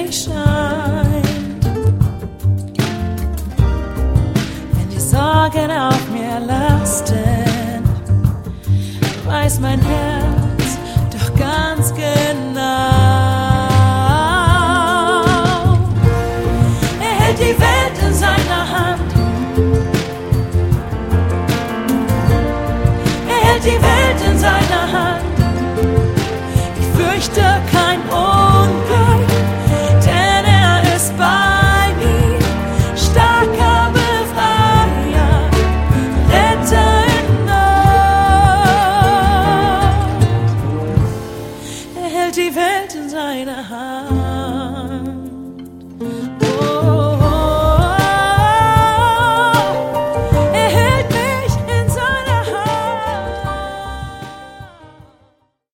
mich scheint. Wenn die Sorgen auf mir lasten, weiß mein Herz doch ganz genau. Er hält die Welt in seiner Hand. Er hält die Welt in seiner Hand. Ich fürchte kein Unglück, denn er ist bei mir. Starker Befreier, Retter in Not. Er hält die Welt in seiner Hand.